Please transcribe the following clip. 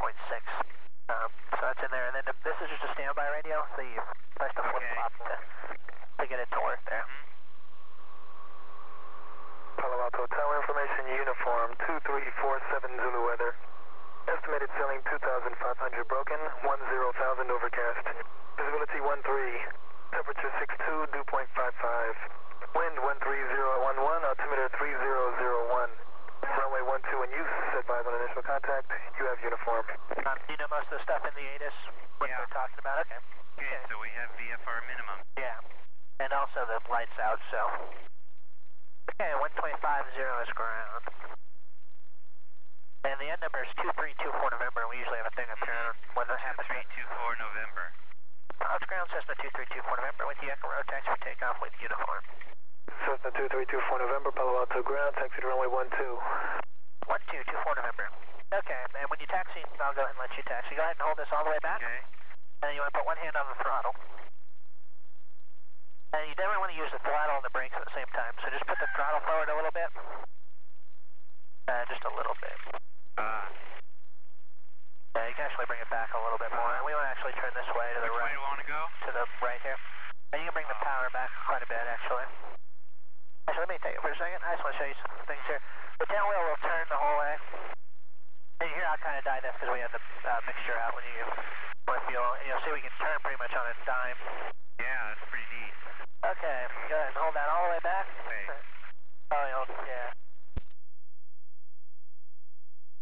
So that's in there, and then this is just a standby radio, so you press the flip-flop to get it to work there. Palo Alto Tower information, uniform 2347 Zulu weather. Estimated ceiling 2,500 broken, 10,000 overcast. Visibility 13, temperature 62, dew point 55. Wind 13011, altimeter 3001. Runway 12 in use, advise on initial contact. You have uniform. Do you know most of the stuff in the ATIS? What they're talking about? Okay. Okay, so we have VFR minimum. Yeah. And also the lights out, so. Okay, 1250 is ground. And the end number is 2324 November, and we usually have a thing up here when that happens. 2324 November. Approach ground, Cessna 2324 November with the Echo Road, taxi for takeoff with uniform. Cessna 2324 November, Palo Alto ground, taxi to runway 12. 1224 November. Okay, and when you taxi, I'll go ahead and let you taxi. Go ahead and hold this all the way back. Okay. And then you want to put one hand on the throttle. And you definitely want to use the throttle and the brakes at the same time. So just put the throttle forward a little bit. Just a little bit. Yeah, you can actually bring it back a little bit more. And we want to actually turn this way to the right. Which way do you want to go? To the right here. And you can bring the power back quite a bit, actually. Actually, let me take it for a second. I just want to show you some things here. The tail wheel will turn the whole way. And here I'll kind of die this because we had the mixture out when you want to feel. And you'll see we can turn pretty much on a dime. Yeah, that's pretty neat. Okay, go ahead and hold that all the way back. Okay. Oh, yeah.